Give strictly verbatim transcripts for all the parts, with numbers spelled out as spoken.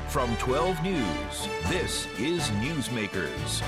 From twelve News, this is Newsmakers.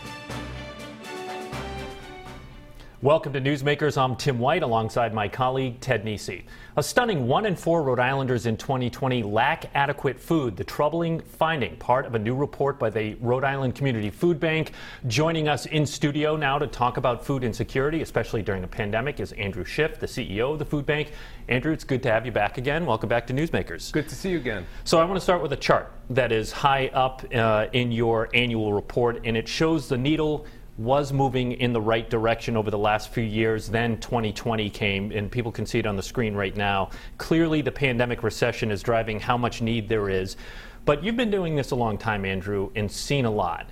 Welcome to Newsmakers. I'm Tim White alongside my colleague Ted Nesi. A stunning one in four Rhode Islanders in twenty twenty lack adequate food. The troubling finding, part of a new report by the Rhode Island Community Food Bank. Joining us in studio now to talk about food insecurity, especially during the pandemic, is Andrew Schiff, the C E O of the food bank. Andrew, it's good to have you back again. Welcome back to Newsmakers. Good to see you again. So I want to start with a chart that is high up uh, in your annual report, and it shows the needle was moving in the right direction over the last few years. Then twenty twenty came, and people can see it on the screen right now. Clearly, the pandemic recession is driving how much need there is. But you've been doing this a long time, Andrew, and seen a lot.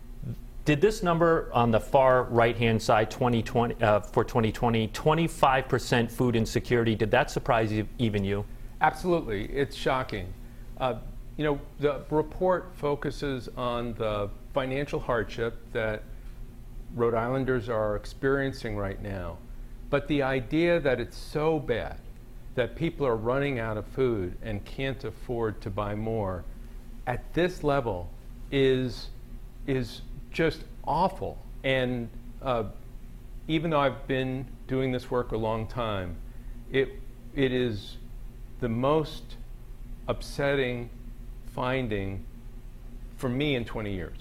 Did this number on the far right-hand side, twenty twenty, uh, for twenty twenty, twenty-five percent food insecurity, did that surprise you, even you? Absolutely. It's shocking. Uh, you know, the report focuses on the financial hardship that Rhode Islanders are experiencing right now. But the idea that it's so bad that people are running out of food and can't afford to buy more at this level is, is just awful. And uh, even though I've been doing this work a long time, it, it is the most upsetting finding for me in twenty years.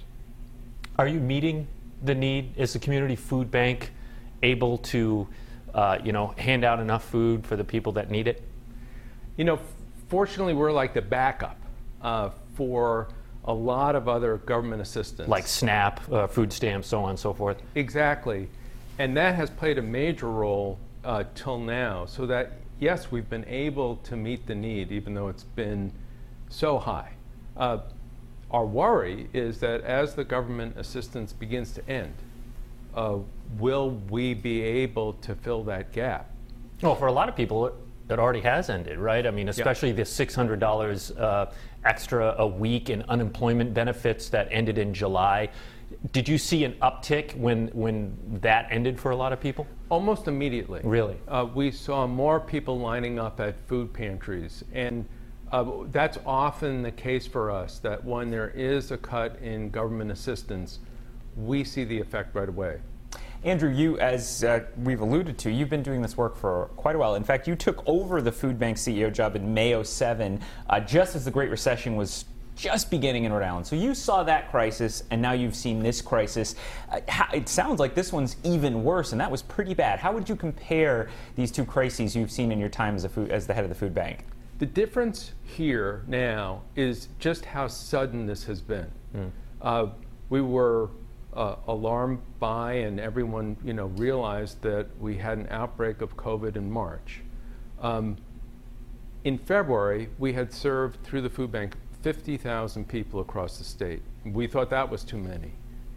Are you meeting the need? Is the community food bank able to, uh, you know, hand out enough food for the people that need it? You know, fortunately, we're like the backup uh, for a lot of other government assistance. Like SNAP, uh, food stamps, so on and so forth. Exactly. And that has played a major role uh, till now, so that, yes, we've been able to meet the need, even though it's been so high. Uh, Our worry is that as the government assistance begins to end, uh, will we be able to fill that gap? Well, for a lot of people, it, it already has ended, right? I mean, especially yeah. the six hundred dollars uh, extra a week in unemployment benefits that ended in July. Did you see an uptick when, when that ended for a lot of people? Almost immediately. Really? Uh, we saw more people lining up at food pantries. And Uh, that's often the case for us, that when there is a cut in government assistance, we see the effect right away. Andrew, you, as uh, we've alluded to, you've been doing this work for quite a while. In fact, you took over the food bank C E O job in May oh seven, uh, just as the Great Recession was just beginning in Rhode Island. So you saw that crisis, and now you've seen this crisis. Uh, how, it sounds like this one's even worse, and that was pretty bad. How would you compare these two crises you've seen in your time as, a food, as the head of the food bank? The difference here now is just how sudden this has been. Mm. Uh, we were uh, alarmed by, and everyone, you know, realized that we had an outbreak of COVID in March. Um, in February, we had served through the food bank fifty thousand people across the state. We thought that was too many.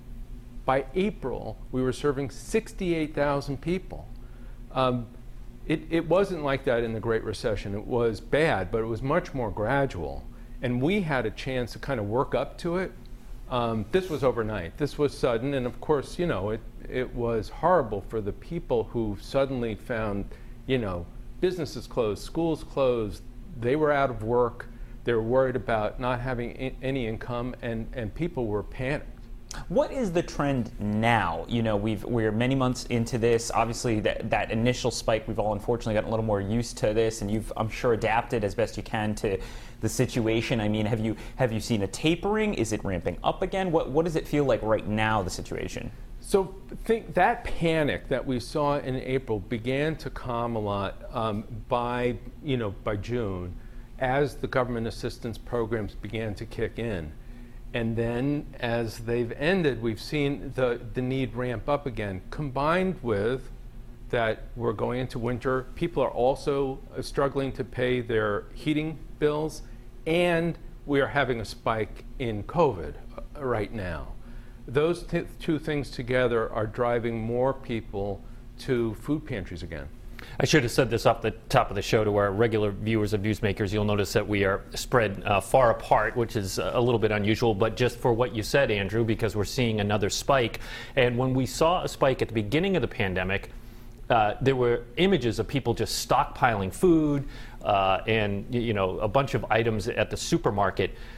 By April, we were serving sixty-eight thousand people. Um, It, it wasn't like that in the Great Recession. It was bad, but it was much more gradual. And we had a chance to kind of work up to it. Um, this was overnight. This was sudden. And of course, you know, it, it was horrible for the people who suddenly found, you know, businesses closed, schools closed. They were out of work. They were worried about not having I- any income, and, and people were panicked. What is the trend now? You know, we've, we're many months into this. Obviously, that, that initial spike, we've all unfortunately gotten a little more used to this, and you've, I'm sure, adapted as best you can to the situation. I mean, have you have you seen a tapering? Is it ramping up again? What what does it feel like right now, the situation? So think that panic that we saw in April began to calm a lot um, by, you know, by June, as the government assistance programs began to kick in. And then as they've ended, we've seen the, the need ramp up again, combined with that we're going into winter. People are also struggling to pay their heating bills, and we are having a spike in COVID right now. Those t- two things together are driving more people to food pantries again. I should have said this off the top of the show to our regular viewers of Newsmakers. You'll notice that we are spread uh, far apart, which is a little bit unusual, but just for what you said, Andrew, because we're seeing another spike. And when we saw a spike at the beginning of the pandemic, uh, there were images of people just stockpiling food uh, and, you know, a bunch of items at the supermarket.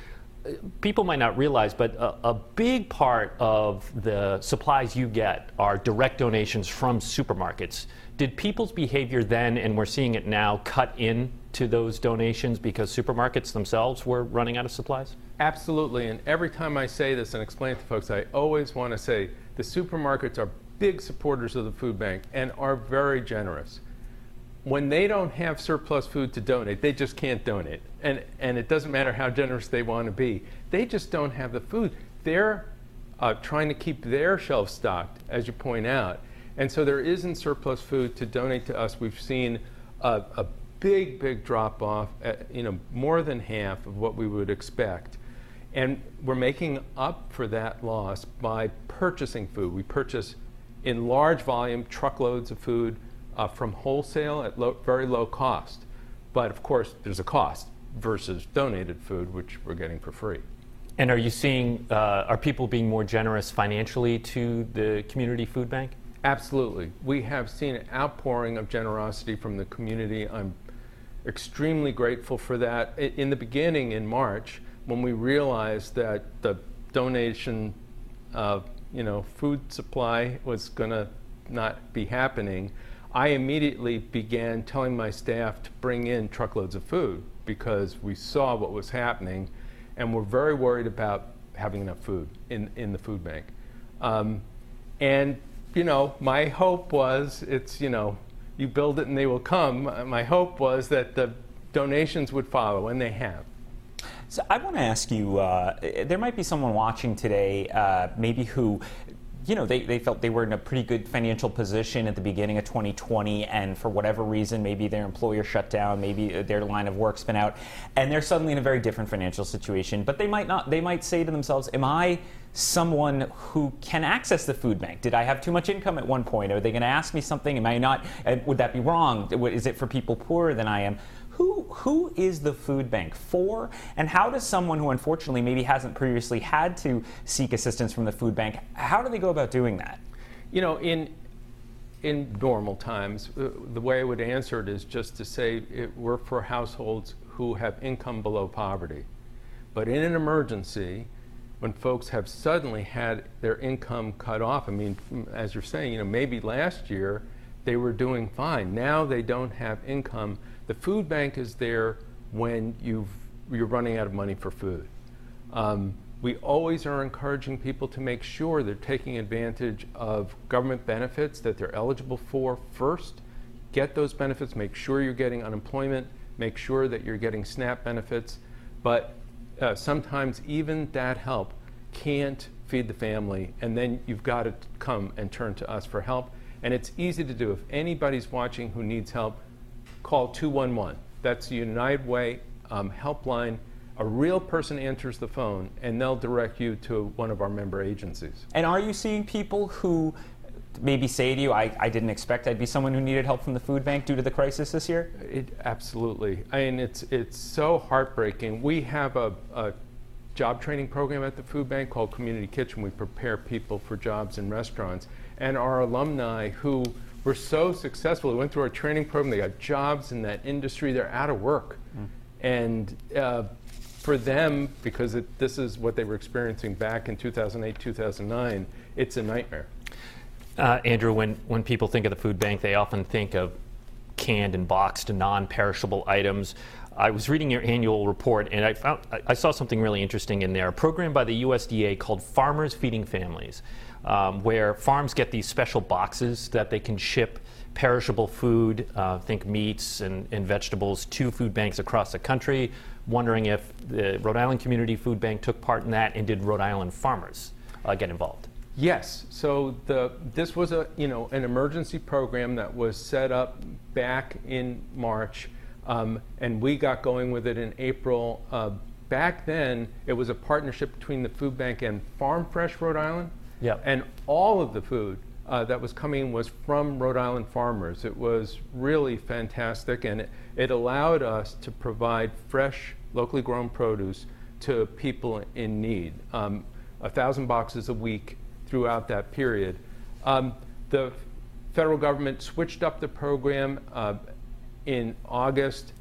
people might not realize, but a, a big part of the supplies you get are direct donations from supermarkets. Did people's behavior then, and we're seeing it now, cut in to those donations because supermarkets themselves were running out of supplies? Absolutely, and every time I say this and explain it to folks, I always want to say the supermarkets are big supporters of the food bank and are very generous. When they don't have surplus food to donate, they just can't donate. And, and it doesn't matter how generous they want to be. They just don't have the food. They're uh, trying to keep their shelves stocked, as you point out. And so there isn't surplus food to donate to us. We've seen a, a big, big drop off, at, you know, more than half of what we would expect. And we're making up for that loss by purchasing food. We purchase in large volume truckloads of food Uh, from wholesale at low, very low cost. But of course, there's a cost versus donated food, which we're getting for free. And are you seeing, uh, are people being more generous financially to the community food bank? Absolutely. We have seen an outpouring of generosity from the community. I'm extremely grateful for that. In the beginning, in March, when we realized that the donation of, you know, food supply was going to not be happening, I immediately began telling my staff to bring in truckloads of food because we saw what was happening and we're very worried about having enough food in, in the food bank. Um, and, you know, my hope was, it's, you know, you build it and they will come. My hope was that the donations would follow, and they have. So I want to ask you, uh, there might be someone watching today, uh, maybe who, you know, they, they felt they were in a pretty good financial position at the beginning of twenty twenty, and for whatever reason, maybe their employer shut down, maybe their line of work's been out, and they're suddenly in a very different financial situation. But they might not, they might say to themselves, am I someone who can access the food bank? Did I have too much income at one point? Are they going to ask me something? Am I not, would that be wrong? Is it for people poorer than I am? Who, who is the food bank for, and how does someone who unfortunately maybe hasn't previously had to seek assistance from the food bank, how do they go about doing that? You know, in, in normal times, uh, the way I would answer it is just to say it, we're for households who have income below poverty. But in an emergency, when folks have suddenly had their income cut off, I mean, as you're saying, you know, maybe last year they were doing fine. Now they don't have income. The food bank is there when you've, you're running out of money for food. Um, we always are encouraging people to make sure they're taking advantage of government benefits that they're eligible for first. Get those benefits, make sure you're getting unemployment, make sure that you're getting SNAP benefits. But uh, sometimes even that help can't feed the family, and then you've got to come and turn to us for help. And it's easy to do. If anybody's watching who needs help, call two one one. That's the United Way um, helpline. A real person answers the phone, and they'll direct you to one of our member agencies. And are you seeing people who maybe say to you, I, I didn't expect I'd be someone who needed help from the food bank due to the crisis this year? It, absolutely. I mean, it's, it's so heartbreaking. We have a, a job training program at the food bank called Community Kitchen. We prepare people for jobs in restaurants. And our alumni who were so successful, they went through our training program, they got jobs in that industry, they're out of work. Mm. And uh, for them, because it, this is what they were experiencing back in two thousand eight, two thousand nine, it's a nightmare. Uh, Andrew, when, when people think of the food bank, they often think of canned and boxed non-perishable items. I was reading your annual report, and I found I saw something really interesting in there. A program by the U S D A called Farmers Feeding Families, um, where farms get these special boxes that they can ship perishable food, uh, think meats and, and vegetables, to food banks across the country. Wondering if the Rhode Island Community Food Bank took part in that, and did Rhode Island farmers uh, get involved? Yes. So the this was a you know an emergency program that was set up back in March. Um, and we got going with it in April. Uh, back then, it was a partnership between the food bank and Farm Fresh Rhode Island. Yep. And all of the food uh, that was coming was from Rhode Island farmers. It was really fantastic, and it, it allowed us to provide fresh, locally grown produce to people in need. Um, a thousand boxes a week throughout that period. Um, the federal government switched up the program uh, in August.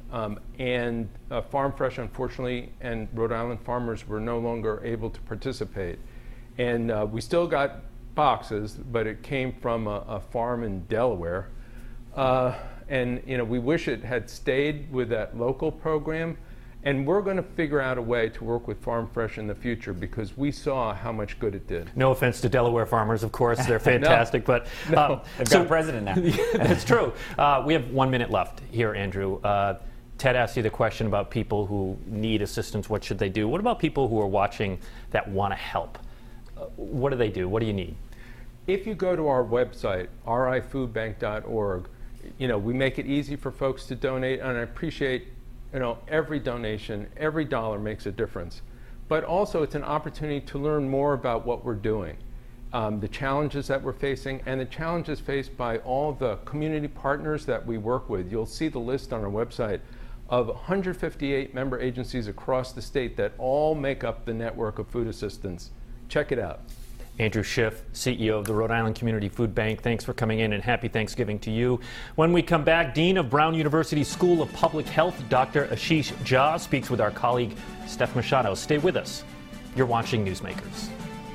Um, and uh, Farm Fresh, unfortunately, and Rhode Island farmers were no longer able to participate. And uh, we still got boxes, but it came from a, a farm in Delaware. Uh, and you know, we wish it had stayed with that local program. And we're going to figure out a way to work with Farm Fresh in the future because we saw how much good it did. No offense to Delaware farmers, of course, they're fantastic, no, but no. Um, They've so, got a president now. That's true. Uh, we have one minute left here, Andrew. Uh, Ted asked you the question about people who need assistance. What should they do? What about people who are watching that want to help? Uh, what do they do? What do you need? If you go to our website, r i food bank dot org, you know, we make it easy for folks to donate, and I appreciate You know, every donation, every dollar makes a difference. But also it's an opportunity to learn more about what we're doing, um, the challenges that we're facing, and the challenges faced by all the community partners that we work with. You'll see the list on our website of one hundred fifty-eight member agencies across the state that all make up the network of food assistance. Check it out. Andrew Schiff, C E O of the Rhode Island Community Food Bank, thanks for coming in and happy Thanksgiving to you. When we come back, Dean of Brown University School of Public Health, Doctor Ashish Jha, speaks with our colleague Steph Machado. Stay with us. You're watching Newsmakers.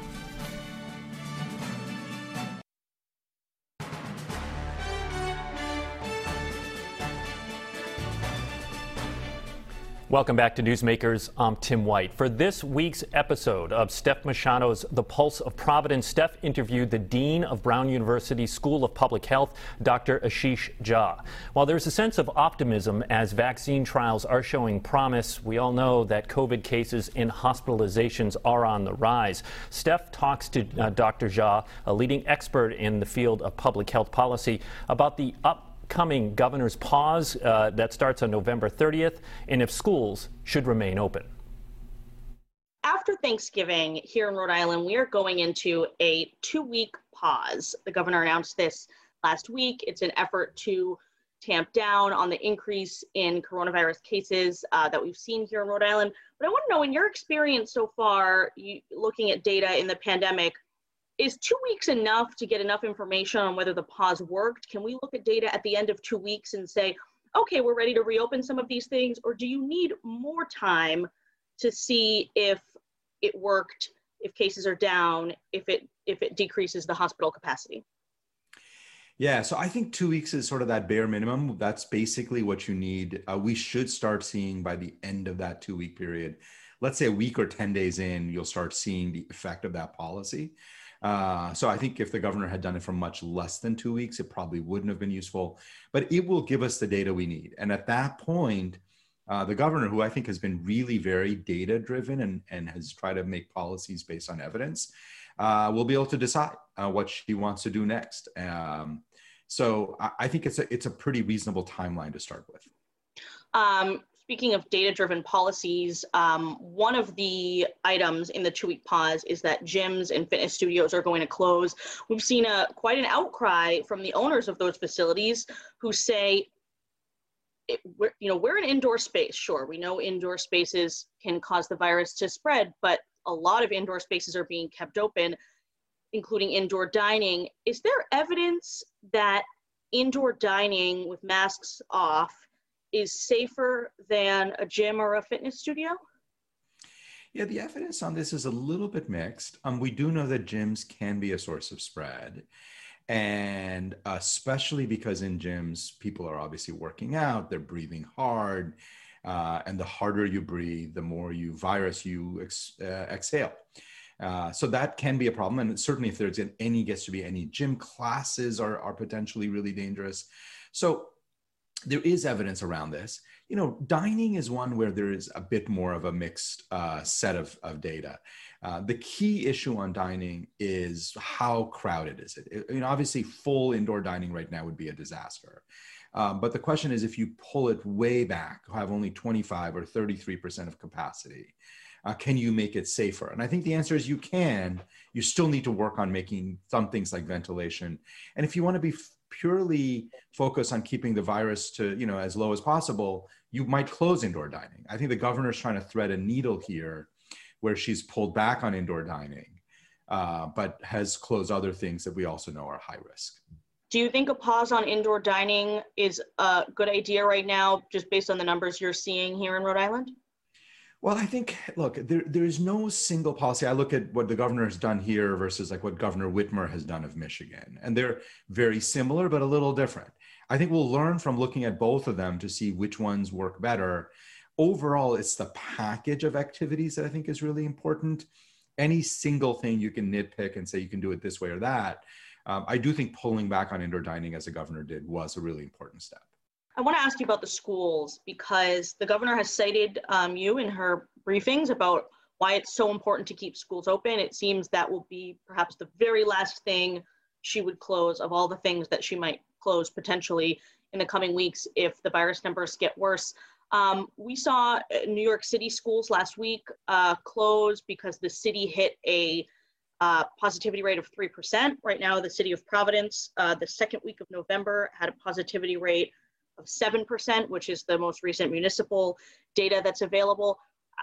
Welcome back to Newsmakers. I'm Tim White. For this week's episode of Steph Machado's The Pulse of Providence, Steph interviewed the Dean of Brown University School of Public Health, Doctor Ashish Jha. While there's a sense of optimism as vaccine trials are showing promise, we all know that COVID cases and hospitalizations are on the rise. Steph talks to uh, Doctor Jha, a leading expert in the field of public health policy, about the up coming governor's pause uh, that starts on November thirtieth, and if schools should remain open. After Thanksgiving here in Rhode Island, we are going into a two-week pause. The governor announced this last week. It's an effort to tamp down on the increase in coronavirus cases uh, that we've seen here in Rhode Island. But I want to know, in your experience so far, you, looking at data in the pandemic, is two weeks enough to get enough information on whether the pause worked? Can we look at data at the end of two weeks and say, okay, we're ready to reopen some of these things? Or do you need more time to see if it worked, if cases are down, if it if it decreases the hospital capacity? Yeah, so I think two weeks is sort of that bare minimum. That's basically what you need. Uh, we should start seeing by the end of that two-week period, let's say a week or ten days in, you'll start seeing the effect of that policy. Uh, so I think if the governor had done it for much less than two weeks, it probably wouldn't have been useful, but it will give us the data we need. And at that point, uh, the governor, who I think has been really very data driven and, and has tried to make policies based on evidence, uh, will be able to decide uh, what she wants to do next. Um, so I, I think it's a, it's a pretty reasonable timeline to start with. Um, Speaking of data-driven policies, um, one of the items in the two-week pause is that gyms and fitness studios are going to close. We've seen a quite an outcry from the owners of those facilities who say, it, we're, you know, we're an indoor space. Sure, we know indoor spaces can cause the virus to spread, but a lot of indoor spaces are being kept open, including indoor dining. Is there evidence that indoor dining with masks off is safer than a gym or a fitness studio? Yeah, the evidence on this is a little bit mixed. Um, we do know that gyms can be a source of spread. And especially because in gyms, people are obviously working out, they're breathing hard. Uh, and the harder you breathe, the more you virus you ex- uh, exhale. Uh, so that can be a problem. And certainly if there's any, gets to be any gym classes are, are potentially really dangerous. So there is evidence around this. You know, dining is one where there is a bit more of a mixed uh, set of, of data. Uh, the key issue on dining is how crowded is it? it? You know, obviously full indoor dining right now would be a disaster. Um, but the question is, if you pull it way back, have only twenty-five or thirty-three percent of capacity, uh, can you make it safer? And I think the answer is you can. You still need to work on making some things like ventilation. And if you want to be purely focus on keeping the virus to, you know, as low as possible, you might close indoor dining. I think the governor's trying to thread a needle here where she's pulled back on indoor dining, uh, but has closed other things that we also know are high risk. Do you think a pause on indoor dining is a good idea right now, just based on the numbers you're seeing here in Rhode Island? Well, I think, look, there, there's no single policy. I look at what the governor has done here versus like what Governor Whitmer has done of Michigan, and they're very similar, but a little different. I think we'll learn from looking at both of them to see which ones work better. Overall, it's the package of activities that I think is really important. Any single thing you can nitpick and say you can do it this way or that. Um, I do think pulling back on indoor dining, as the governor did, was a really important step. I want to ask you about the schools, because the governor has cited um, you in her briefings about why it's so important to keep schools open. It seems that will be perhaps the very last thing she would close of all the things that she might close potentially in the coming weeks if the virus numbers get worse. Um, we saw New York City schools last week uh, close because the city hit a uh, positivity rate of three percent. Right now, the city of Providence, uh, the second week of November, had a positivity rate of seven percent, which is the most recent municipal data that's available.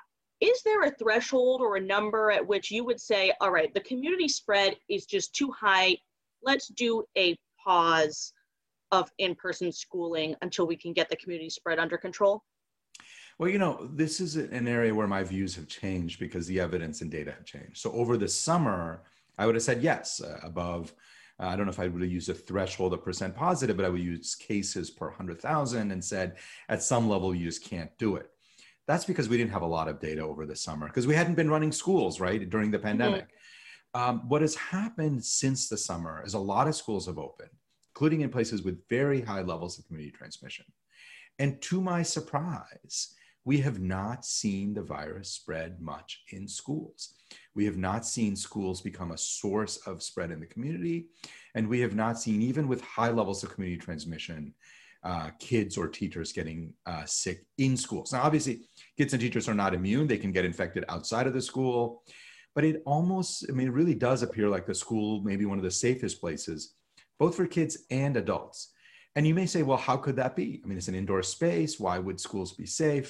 Is there a threshold or a number at which you would say, all right, the community spread is just too high, let's do a pause of in-person schooling until we can get the community spread under control? Well, you know, this is an area where my views have changed because the evidence and data have changed. So over the summer, I would have said yes, uh, above, uh, I don't know if I would have used a threshold of percent positive, but I would use cases per one hundred thousand and said, at some level, you just can't do it. That's because we didn't have a lot of data over the summer because we hadn't been running schools, right, during the pandemic. Mm-hmm. Um, what has happened since the summer is a lot of schools have opened, including in places with very high levels of community transmission. And to my surprise, we have not seen the virus spread much in schools. We have not seen schools become a source of spread in the community. And we have not seen, even with high levels of community transmission, uh, kids or teachers getting uh, sick in schools. Now, obviously, kids and teachers are not immune. They can get infected outside of the school. But it almost, I mean, it really does appear like the school may be one of the safest places, both for kids and adults. And you may say, well, how could that be? I mean, it's an indoor space. Why would schools be safe?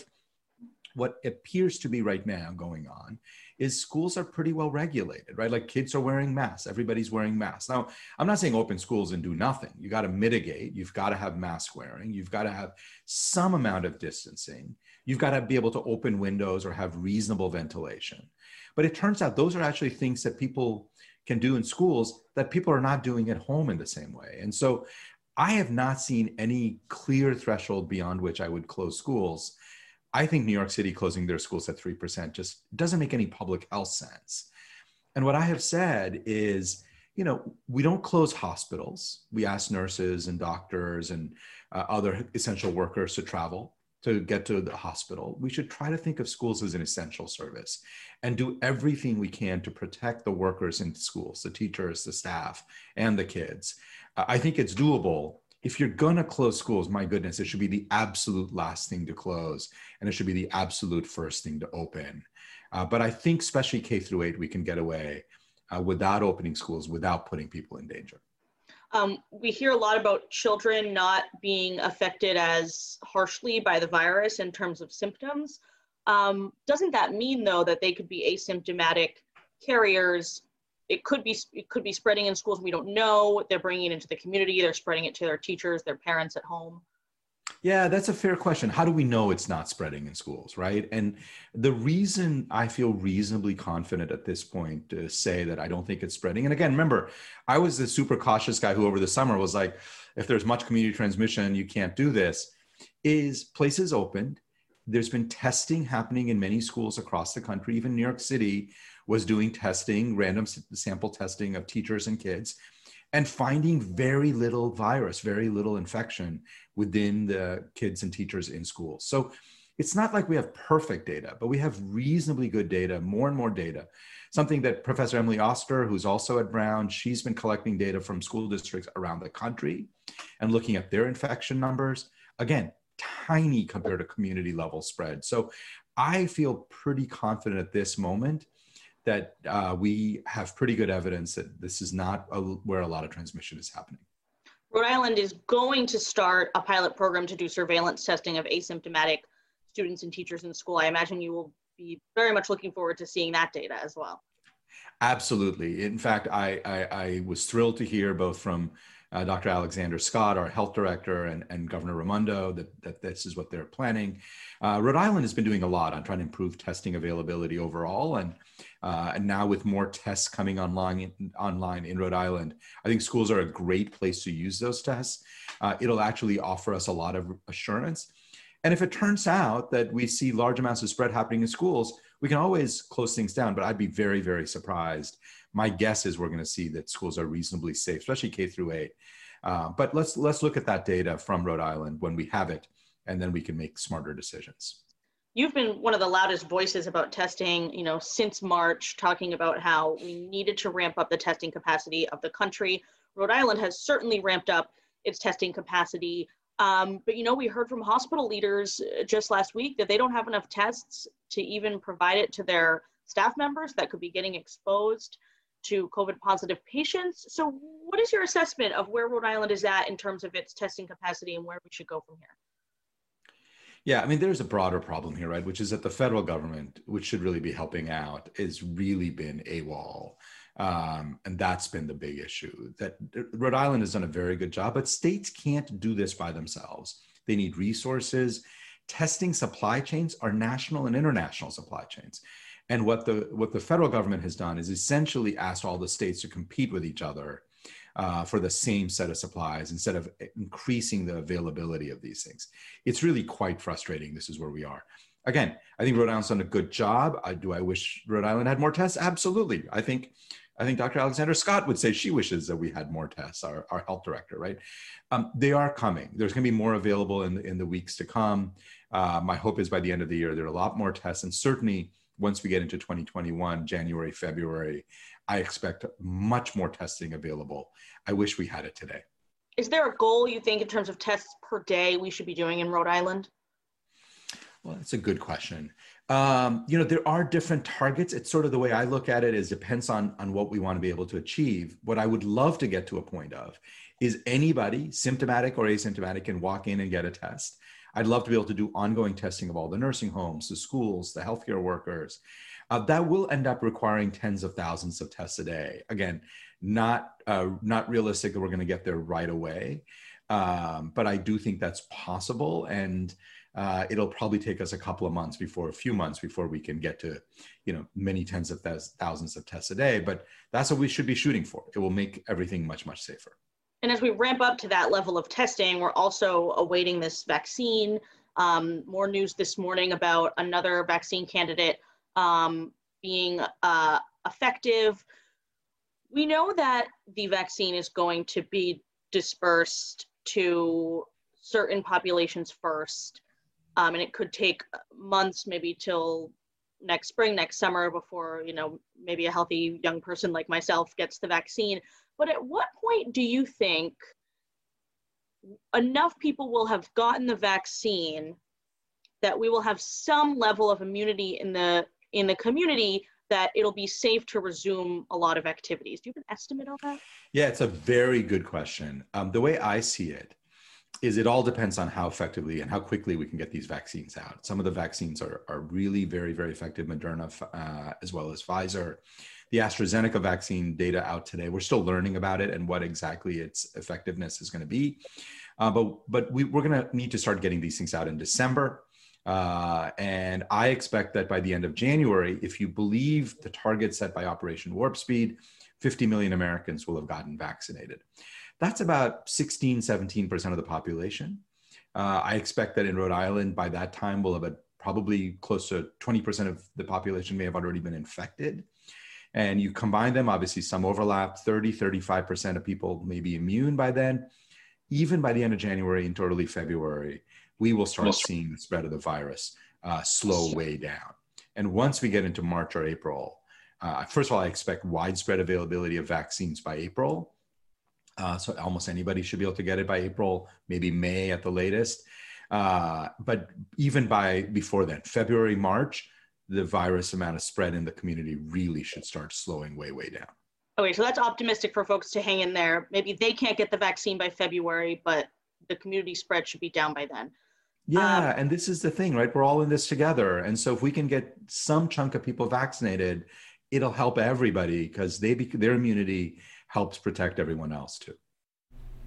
What appears to be right now going on is schools are pretty well regulated, right? Like kids are wearing masks. Everybody's wearing masks. Now, I'm not saying open schools and do nothing. You got to mitigate. You've got to have mask wearing. You've got to have some amount of distancing. You've got to be able to open windows or have reasonable ventilation. But it turns out those are actually things that people can do in schools that people are not doing at home in the same way. And so I have not seen any clear threshold beyond which I would close schools. I think New York City closing their schools at three percent just doesn't make any public health sense. And what I have said is, you know, we don't close hospitals. We ask nurses and doctors and uh, other essential workers to travel to get to the hospital. We should try to think of schools as an essential service and do everything we can to protect the workers in schools, the teachers, the staff, and the kids. Uh, I think it's doable. If you're going to close schools, my goodness, it should be the absolute last thing to close, and it should be the absolute first thing to open. Uh, but I think especially K through eight, we can get away uh, without opening schools, without putting people in danger. Um, we hear a lot about children not being affected as harshly by the virus in terms of symptoms. Um, doesn't that mean, though, that they could be asymptomatic carriers? It could be it could be spreading in schools we don't know. They're bringing it into the community. They're spreading it to their teachers, their parents at home. Yeah, that's a fair question. How do we know it's not spreading in schools, right? And the reason I feel reasonably confident at this point to say that I don't think it's spreading, and again, remember, I was the super cautious guy who over the summer was like, if there's much community transmission, you can't do this, is places opened. There's been testing happening in many schools across the country. Even New York City was doing testing, random sample testing of teachers and kids, and finding very little virus, very little infection within the kids and teachers in schools. So it's not like we have perfect data, but we have reasonably good data, more and more data. Something that Professor Emily Oster, who's also at Brown, she's been collecting data from school districts around the country and looking at their infection numbers. Again, tiny compared to community level spread. So I feel pretty confident at this moment that uh, we have pretty good evidence that this is not a, where a lot of transmission is happening. Rhode Island is going to start a pilot program to do surveillance testing of asymptomatic students and teachers in school. I imagine you will be very much looking forward to seeing that data as well. Absolutely. In fact, I, I, I was thrilled to hear both from uh, Doctor Alexander Scott, our health director, and, and Governor Raimondo, that, that this is what they're planning. Uh, Rhode Island has been doing a lot on trying to improve testing availability overall. And, uh, and now with more tests coming online, online in Rhode Island, I think schools are a great place to use those tests. Uh, it'll actually offer us a lot of assurance. And if it turns out that we see large amounts of spread happening in schools, we can always close things down, but I'd be very, very surprised. My guess is we're going to see that schools are reasonably safe, especially K through eight. Uh, but let's let's look at that data from Rhode Island when we have it, and then we can make smarter decisions. You've been one of the loudest voices about testing, you know, since March, talking about how we needed to ramp up the testing capacity of the country. Rhode Island has certainly ramped up its testing capacity. Um, but, you know, we heard from hospital leaders just last week that they don't have enough tests to even provide it to their staff members that could be getting exposed to COVID positive patients. So what is your assessment of where Rhode Island is at in terms of its testing capacity and where we should go from here? Yeah, I mean, there's a broader problem here, right? Which is that the federal government, which should really be helping out, has really been AWOL. Um, and that's been the big issue. That Rhode Island has done a very good job, but states can't do this by themselves. They need resources. Testing supply chains are national and international supply chains. And what the, what the federal government has done is essentially asked all the states to compete with each other uh, for the same set of supplies instead of increasing the availability of these things. It's really quite frustrating. This is where we are. Again, I think Rhode Island's done a good job. I, do I wish Rhode Island had more tests? Absolutely. I think I think Doctor Alexander Scott would say she wishes that we had more tests, our, our health director, right? Um, they are coming. There's going to be more available in the, in the weeks to come. Uh, my hope is by the end of the year, there are a lot more tests. And certainly once we get into twenty twenty-one, January, February, I expect much more testing available. I wish we had it today. Is there a goal you think in terms of tests per day we should be doing in Rhode Island? Well, that's a good question. Um, you know, there are different targets. It's sort of the way I look at it is depends on, on what we want to be able to achieve. What I would love to get to a point of is anybody, symptomatic or asymptomatic, can walk in and get a test. I'd love to be able to do ongoing testing of all the nursing homes, the schools, the healthcare workers. Uh, that will end up requiring tens of thousands of tests a day. Again, not, uh, not realistic that we're going to get there right away. Um, but I do think that's possible. And Uh, it'll probably take us a couple of months before, a few months before we can get to, you know, many tens of th- thousands of tests a day. But that's what we should be shooting for. It will make everything much, much safer. And as we ramp up to that level of testing, we're also awaiting this vaccine. Um, more news this morning about another vaccine candidate um, being uh, effective. We know that the vaccine is going to be dispersed to certain populations first. Um, and it could take months, maybe till next spring, next summer, before, you know, maybe a healthy young person like myself gets the vaccine. But at what point do you think enough people will have gotten the vaccine that we will have some level of immunity in the in the community that it'll be safe to resume a lot of activities? Do you have an estimate on that? Yeah, it's a very good question. Um, the way I see it is it all depends on how effectively and how quickly we can get these vaccines out. Some of the vaccines are, are really very, very effective, Moderna uh, as well as Pfizer. The AstraZeneca vaccine data out today, we're still learning about it and what exactly its effectiveness is going to be. Uh, but but we, we're going to need to start getting these things out in December. Uh, and I expect that by the end of January, if you believe the target set by Operation Warp Speed, fifty million Americans will have gotten vaccinated. That's about sixteen, seventeen percent of the population. Uh, I expect that in Rhode Island, by that time, we'll have a, probably close to twenty percent of the population may have already been infected. And you combine them, obviously some overlap, thirty, thirty-five percent of people may be immune by then. Even by the end of January into early February, we will start seeing the spread of the virus uh, slow way down. And once we get into March or April, uh, first of all, I expect widespread availability of vaccines by April. Uh, so almost anybody should be able to get it by April, maybe May at the latest. Uh, but even by before then, February, March, the virus amount of spread in the community really should start slowing way, way down. Okay, so that's optimistic for folks to hang in there. Maybe they can't get the vaccine by February, but the community spread should be down by then. Yeah, um, and this is the thing, right? We're all in this together. And so if we can get some chunk of people vaccinated, it'll help everybody because they their immunity helps protect everyone else too.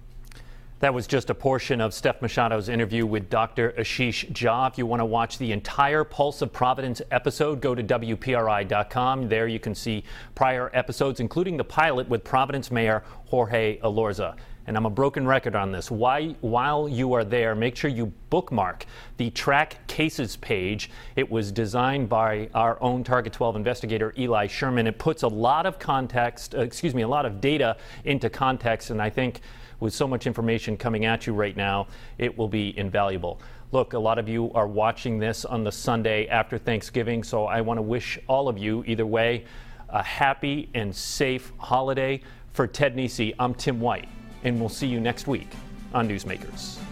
That was just a portion of Steph Machado's interview with Doctor Ashish Jha. If you want to watch the entire Pulse of Providence episode, go to W P R I dot com. There you can see prior episodes, including the pilot with Providence Mayor Jorge Elorza. And I'm a broken record on this. Why, while you are there, make sure you bookmark the Track Cases page. It was designed by our own Target twelve investigator, Eli Sherman. It puts a lot of context, uh, excuse me, a lot of data into context, and I think with so much information coming at you right now, it will be invaluable. Look, a lot of you are watching this on the Sunday after Thanksgiving, so I want to wish all of you, either way, a happy and safe holiday. For Ted Nesi, I'm Tim White, and we'll see you next week on Newsmakers.